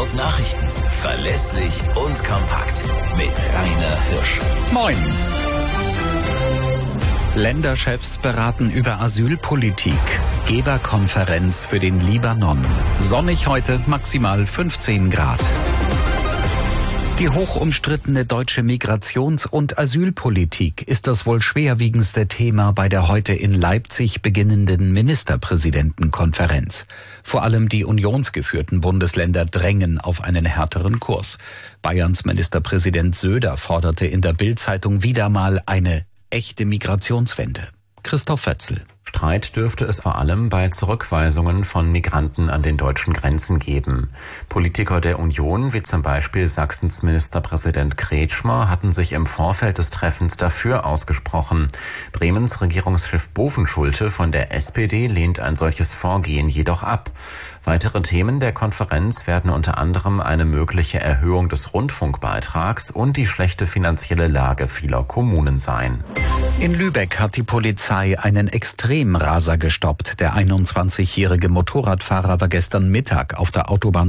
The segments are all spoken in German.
Hamburg Nachrichten. Verlässlich und kompakt. Mit Rainer Hirsch. Moin. Länderchefs beraten über Asylpolitik. Geberkonferenz für den Libanon. Sonnig heute, maximal 15 Grad. Die hochumstrittene deutsche Migrations- und Asylpolitik ist das wohl schwerwiegendste Thema bei der heute in Leipzig beginnenden Ministerpräsidentenkonferenz. Vor allem die unionsgeführten Bundesländer drängen auf einen härteren Kurs. Bayerns Ministerpräsident Söder forderte in der Bild-Zeitung wieder mal eine echte Migrationswende. Christoph Wetzel. Streit dürfte es vor allem bei Zurückweisungen von Migranten an den deutschen Grenzen geben. Politiker der Union, wie zum Beispiel Sachsens Ministerpräsident Kretschmer, hatten sich im Vorfeld des Treffens dafür ausgesprochen. Bremens Regierungschef Bovenschulte von der SPD lehnt ein solches Vorgehen jedoch ab. Weitere Themen der Konferenz werden unter anderem eine mögliche Erhöhung des Rundfunkbeitrags und die schlechte finanzielle Lage vieler Kommunen sein. In Lübeck hat die Polizei einen Extremraser gestoppt. Der 21-jährige Motorradfahrer war gestern Mittag auf der Autobahn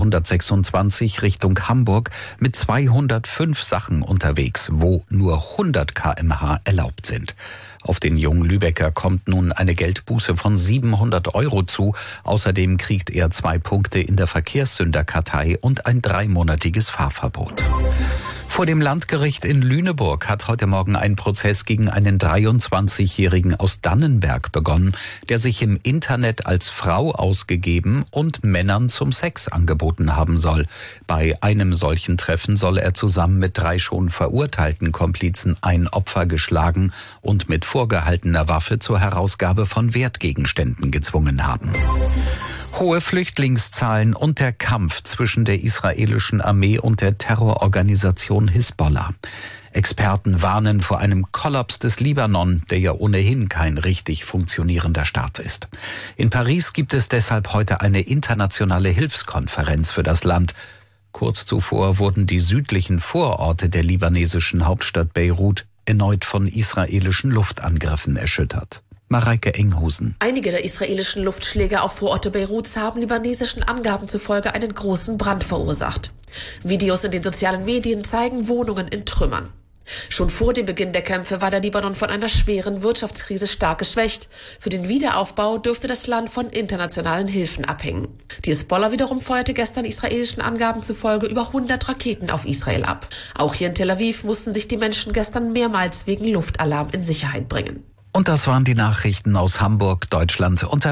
226 Richtung Hamburg mit 205 Sachen unterwegs, wo nur 100 km/h erlaubt sind. Auf den jungen Lübecker kommt nun eine Geldbuße von 700 € zu. Außerdem kriegt er 2 Punkte in der Verkehrssünderkartei und ein 3-monatiges Fahrverbot. Vor dem Landgericht in Lüneburg hat heute Morgen ein Prozess gegen einen 23-Jährigen aus Dannenberg begonnen, der sich im Internet als Frau ausgegeben und Männern zum Sex angeboten haben soll. Bei einem solchen Treffen soll er zusammen mit 3 schon verurteilten Komplizen ein Opfer geschlagen und mit vorgehaltener Waffe zur Herausgabe von Wertgegenständen gezwungen haben. Hohe Flüchtlingszahlen und der Kampf zwischen der israelischen Armee und der Terrororganisation Hisbollah. Experten warnen vor einem Kollaps des Libanon, der ja ohnehin kein richtig funktionierender Staat ist. In Paris gibt es deshalb heute eine internationale Hilfskonferenz für das Land. Kurz zuvor wurden die südlichen Vororte der libanesischen Hauptstadt Beirut erneut von israelischen Luftangriffen erschüttert. Mareike Enghusen. Einige der israelischen Luftschläge auf Vororte Beiruts haben libanesischen Angaben zufolge einen großen Brand verursacht. Videos in den sozialen Medien zeigen Wohnungen in Trümmern. Schon vor dem Beginn der Kämpfe war der Libanon von einer schweren Wirtschaftskrise stark geschwächt. Für den Wiederaufbau dürfte das Land von internationalen Hilfen abhängen. Die Hisbollah wiederum feuerte gestern israelischen Angaben zufolge über 100 Raketen auf Israel ab. Auch hier in Tel Aviv mussten sich die Menschen gestern mehrmals wegen Luftalarm in Sicherheit bringen. Und das waren die Nachrichten aus Hamburg, Deutschland und